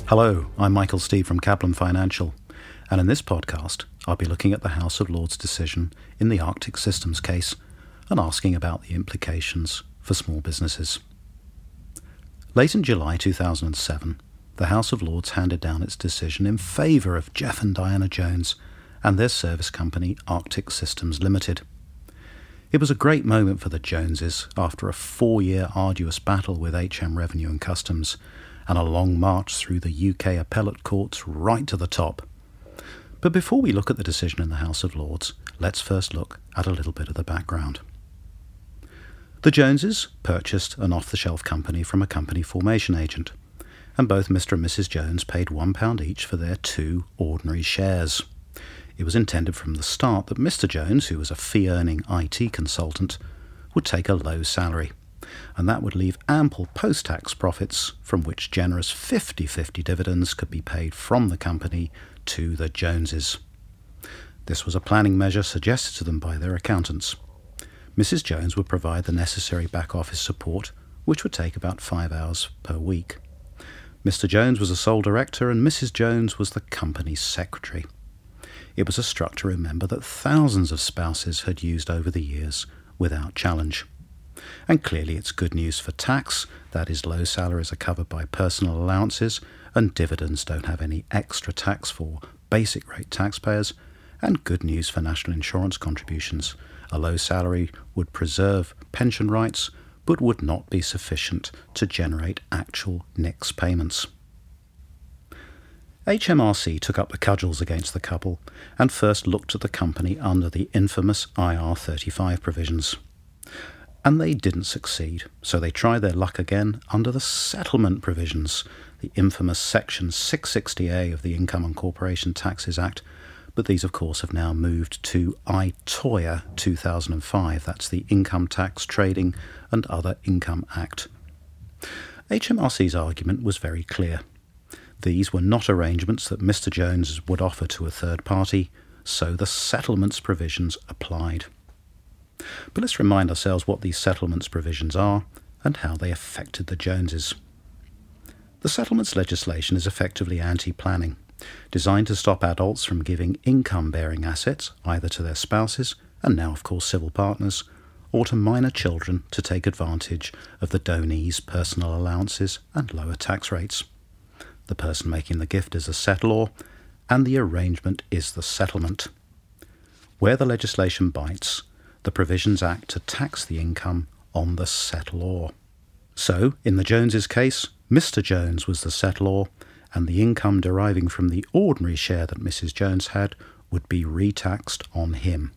Hello, I'm Michael Steve from Kaplan Financial, and in this podcast I'll be looking at the House of Lords decision in the Arctic Systems case and asking about the implications for small businesses. Late in July 2007, the House of Lords handed down its decision in favour of Jeff and Diana Jones and their service company Arctic Systems Limited. It was a great moment for the Joneses after a 4-year arduous battle with HM Revenue and Customs and a long march through the UK appellate courts right to the top. But before we look at the decision in the House of Lords, let's first look at a little bit of the background. The Joneses purchased an off-the-shelf company from a company formation agent, and both Mr. and Mrs. Jones paid £1 each for their 2 ordinary shares. It was intended from the start that Mr. Jones, who was a fee-earning IT consultant, would take a low salary, and that would leave ample post-tax profits from which generous 50-50 dividends could be paid from the company to the Joneses. This was a planning measure suggested to them by their accountants. Mrs. Jones would provide the necessary back-office support, which would take about 5 hours per week. Mr. Jones was a sole director and Mrs. Jones was the company's secretary. It was a structure, remember, that thousands of spouses had used over the years without challenge. And clearly it's good news for tax, that is, low salaries are covered by personal allowances and dividends don't have any extra tax for basic rate taxpayers, and good news for national insurance contributions. A low salary would preserve pension rights but would not be sufficient to generate actual NICS payments. HMRC took up the cudgels against the couple and first looked at the company under the infamous IR35 provisions. And they didn't succeed, so they tried their luck again under the settlement provisions, the infamous Section 660A of the Income and Corporation Taxes Act, but these of course have now moved to ITOIA 2005, that's the Income Tax, Trading and Other Income Act. HMRC's argument was very clear. These were not arrangements that Mr. Jones would offer to a third party, so the settlements provisions applied. But let's remind ourselves what these settlements provisions are and how they affected the Joneses. The settlements legislation is effectively anti-planning, designed to stop adults from giving income-bearing assets either to their spouses, and now of course civil partners, or to minor children to take advantage of the donee's personal allowances and lower tax rates. The person making the gift is a settlor, and the arrangement is the settlement. Where the legislation bites, the provisions act to tax the income on the settlor. So, in the Joneses' case, Mr. Jones was the settlor, and the income deriving from the ordinary share that Mrs. Jones had would be retaxed on him.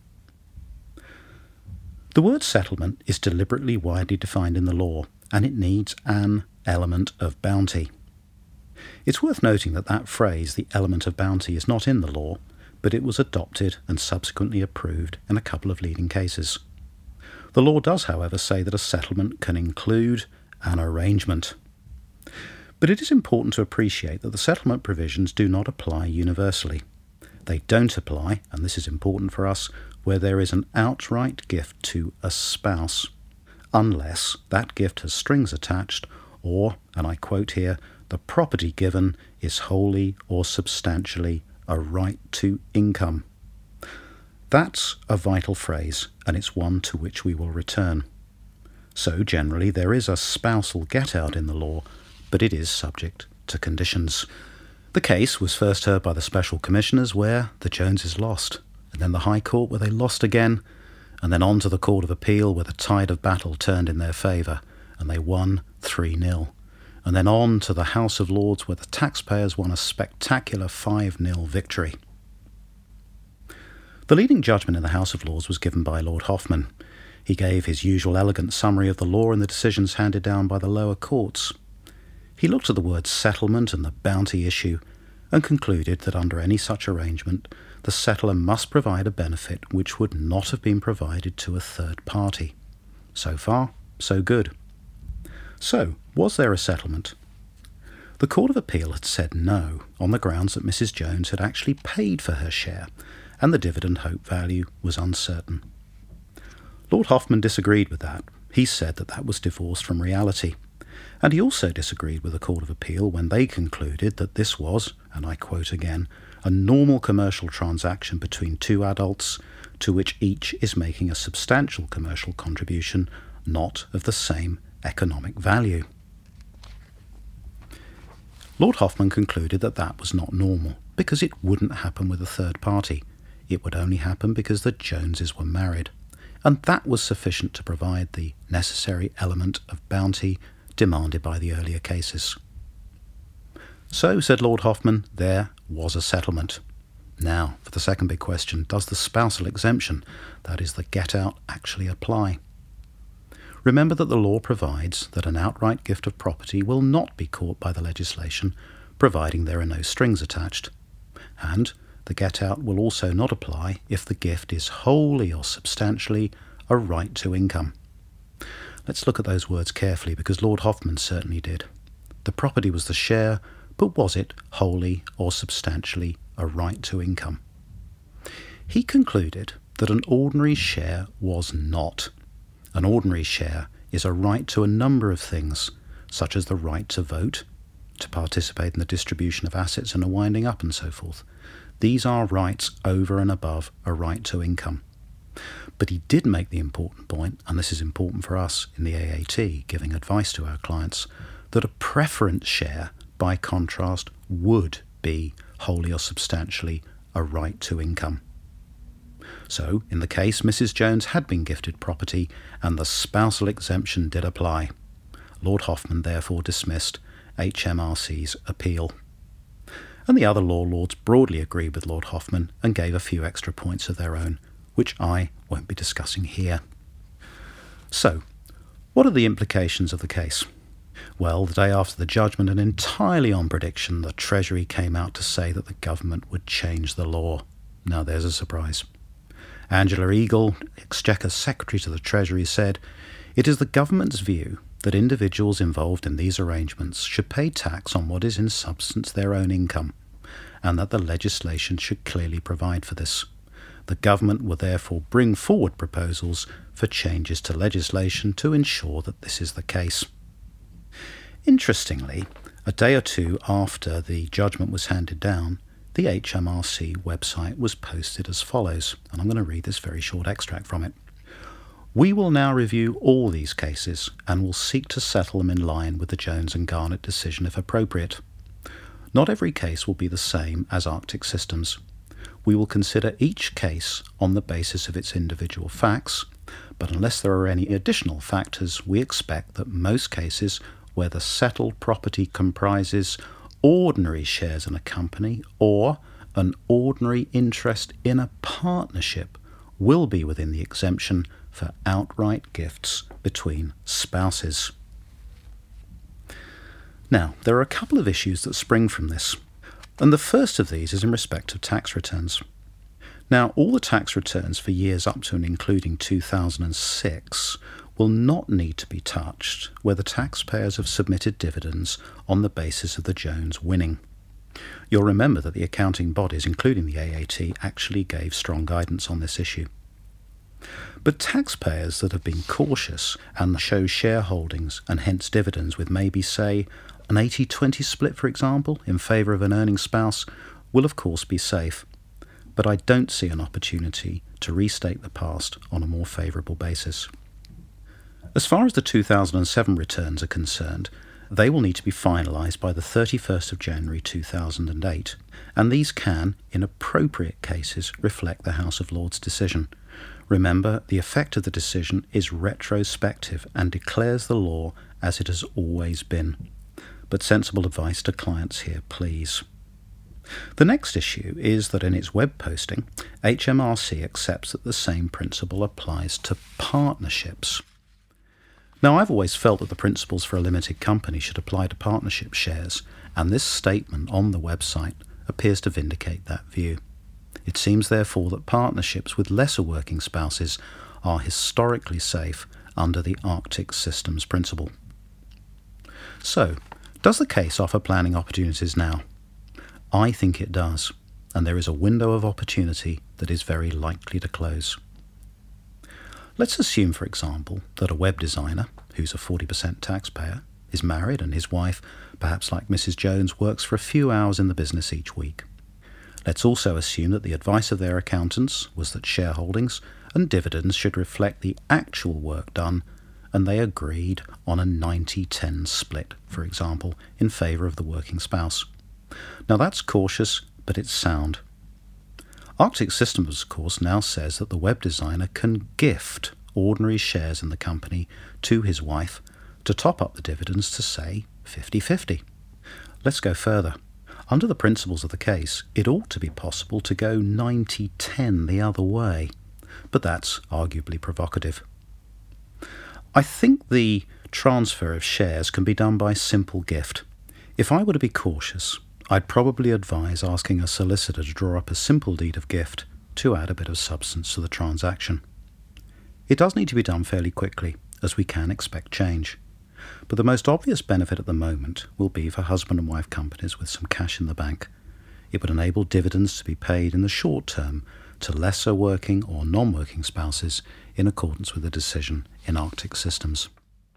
The word settlement is deliberately widely defined in the law, and it needs an element of bounty. It's worth noting that that phrase, the element of bounty, is not in the law, but it was adopted and subsequently approved in a couple of leading cases. The law does, however, say that a settlement can include an arrangement. But it is important to appreciate that the settlement provisions do not apply universally. They don't apply, and this is important for us, where there is an outright gift to a spouse, unless that gift has strings attached or, and I quote here, the property given is wholly or substantially a right to income. That's a vital phrase, and it's one to which we will return. So generally there is a spousal get-out in the law, but it is subject to conditions. The case was first heard by the Special Commissioners, where the Joneses lost, and then the High Court, where they lost again, and then on to the Court of Appeal, where the tide of battle turned in their favour, and they won 3-0. And then on to the House of Lords, where the taxpayers won a spectacular 5-0 victory. The leading judgment in the House of Lords was given by Lord Hoffman. He gave his usual elegant summary of the law and the decisions handed down by the lower courts. He looked at the word settlement and the bounty issue and concluded that under any such arrangement, the settlor must provide a benefit which would not have been provided to a third party. So far, so good. So, was there a settlement? The Court of Appeal had said no, on the grounds that Mrs. Jones had actually paid for her share, and the dividend hope value was uncertain. Lord Hoffman disagreed with that. He said that that was divorced from reality, And he also disagreed with the Court of Appeal when they concluded that this was, and I quote again, a normal commercial transaction between two adults to which each is making a substantial commercial contribution, not of the same economic value. Lord Hoffmann concluded that that was not normal, because it wouldn't happen with a third party. It would only happen because the Joneses were married, and that was sufficient to provide the necessary element of bounty demanded by the earlier cases. So, said Lord Hoffmann, there was a settlement. Now, for the second big question, does the spousal exemption, that is the get-out, actually apply? Remember that the law provides that an outright gift of property will not be caught by the legislation, providing there are no strings attached. And the get-out will also not apply if the gift is wholly or substantially a right to income. Let's look at those words carefully, because Lord Hoffmann certainly did. The property was the share, but was it wholly or substantially a right to income? He concluded that an ordinary share was not. An ordinary share is a right to a number of things, such as the right to vote, to participate in the distribution of assets and a winding up and so forth. These are rights over and above a right to income. But he did make the important point, and this is important for us in the AAT, giving advice to our clients, that a preference share, by contrast, would be wholly or substantially a right to income. So, in the case, Mrs. Jones had been gifted property, and the spousal exemption did apply. Lord Hoffmann therefore dismissed HMRC's appeal. And the other law lords broadly agreed with Lord Hoffmann and gave a few extra points of their own, which I won't be discussing here. So, what are the implications of the case? Well, the day after the judgment, and entirely on prediction, the Treasury came out to say that the government would change the law. Now there's a surprise. Angela Eagle, Exchequer Secretary to the Treasury, said, "It is the government's view that individuals involved in these arrangements should pay tax on what is in substance their own income, and that the legislation should clearly provide for this. The government will therefore bring forward proposals for changes to legislation to ensure that this is the case." Interestingly, a day or two after the judgment was handed down, the HMRC website was posted as follows, and I'm going to read this very short extract from it. "We will now review all these cases and will seek to settle them in line with the Jones and Garnett decision if appropriate. Not every case will be the same as Arctic Systems. We will consider each case on the basis of its individual facts, but unless there are any additional factors, we expect that most cases where the settled property comprises ordinary shares in a company or an ordinary interest in a partnership will be within the exemption for outright gifts between spouses." Now, there are a couple of issues that spring from this, and the first of these is in respect of tax returns. Now, all the tax returns for years up to and including 2006 will not need to be touched where the taxpayers have submitted dividends on the basis of the Jones winning. You'll remember that the accounting bodies, including the AAT, actually gave strong guidance on this issue. But taxpayers that have been cautious and show shareholdings and hence dividends with maybe, say, an 80-20 split, for example, in favour of an earning spouse, will of course be safe. But I don't see an opportunity to restate the past on a more favourable basis. As far as the 2007 returns are concerned, they will need to be finalised by the 31st of January 2008, and these can, in appropriate cases, reflect the House of Lords decision. Remember, the effect of the decision is retrospective and declares the law as it has always been. But sensible advice to clients here, please. The next issue is that in its web posting, HMRC accepts that the same principle applies to partnerships. Now, I've always felt that the principles for a limited company should apply to partnership shares, and this statement on the website appears to vindicate that view. It seems, therefore, that partnerships with lesser working spouses are historically safe under the Arctic Systems principle. So, does the case offer planning opportunities now? I think it does, and there is a window of opportunity that is very likely to close. Let's assume, for example, that a web designer, who's a 40% taxpayer, is married and his wife, perhaps like Mrs. Jones, works for a few hours in the business each week. Let's also assume that the advice of their accountants was that shareholdings and dividends should reflect the actual work done, and they agreed on a 90-10 split, for example, in favour of the working spouse. Now that's cautious, but it's sound. Arctic Systems, of course, now says that the web designer can gift ordinary shares in the company to his wife to top up the dividends to, say, 50-50. Let's go further. Under the principles of the case, it ought to be possible to go 90-10 the other way, but that's arguably provocative. I think the transfer of shares can be done by simple gift. If I were to be cautious, I'd probably advise asking a solicitor to draw up a simple deed of gift to add a bit of substance to the transaction. It does need to be done fairly quickly, as we can expect change. But the most obvious benefit at the moment will be for husband and wife companies with some cash in the bank. It would enable dividends to be paid in the short term to lesser working or non-working spouses in accordance with the decision in Arctic Systems.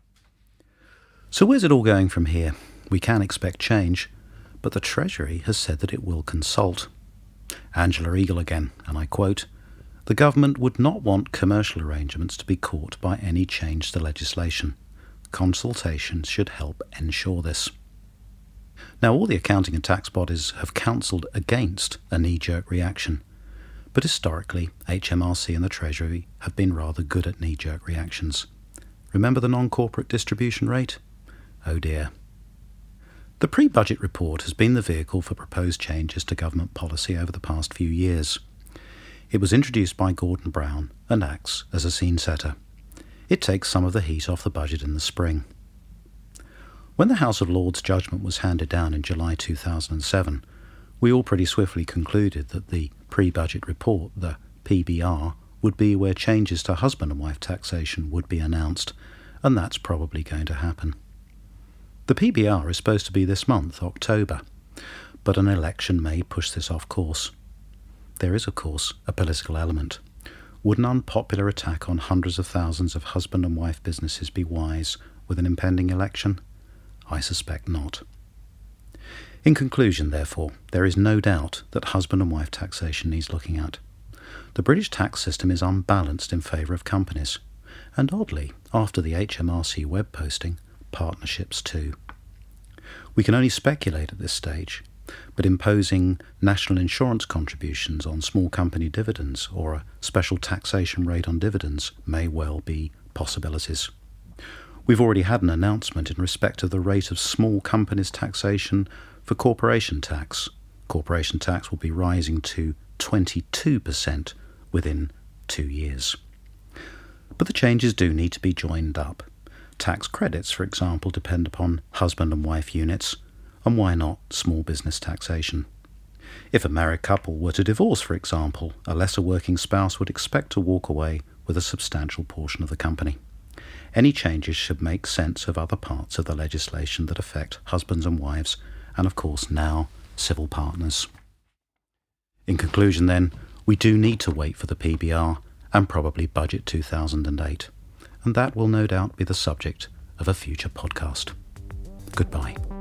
So where's it all going from here? We can expect change, but the Treasury has said that it will consult. Angela Eagle again, and I quote, "The government would not want commercial arrangements to be caught by any change to legislation. Consultations should help ensure this." Now, all the accounting and tax bodies have counselled against a knee-jerk reaction, but historically, HMRC and the Treasury have been rather good at knee-jerk reactions. Remember the non-corporate distribution rate? Oh dear. The pre-budget report has been the vehicle for proposed changes to government policy over the past few years. It was introduced by Gordon Brown and acts as a scene setter. It takes some of the heat off the budget in the spring. When the House of Lords judgment was handed down in July 2007, we all pretty swiftly concluded that the pre-budget report, the PBR, would be where changes to husband and wife taxation would be announced, and that's probably going to happen. The PBR is supposed to be this month, October, but an election may push this off course. There is, of course, a political element. Would an unpopular attack on hundreds of thousands of husband and wife businesses be wise with an impending election? I suspect not. In conclusion, therefore, there is no doubt that husband and wife taxation needs looking at. The British tax system is unbalanced in favour of companies, and oddly, after the HMRC web posting, partnerships too. We can only speculate at this stage, but imposing national insurance contributions on small company dividends or a special taxation rate on dividends may well be possibilities. We've already had an announcement in respect of the rate of small companies taxation for corporation tax. Corporation tax will be rising to 22% within 2 years. But the changes do need to be joined up. Tax credits, for example, depend upon husband and wife units, and why not small business taxation? If a married couple were to divorce, for example, a lesser working spouse would expect to walk away with a substantial portion of the company. Any changes should make sense of other parts of the legislation that affect husbands and wives, and of course now civil partners. In conclusion then, we do need to wait for the PBR and probably Budget 2008, and that will no doubt be the subject of a future podcast. Goodbye.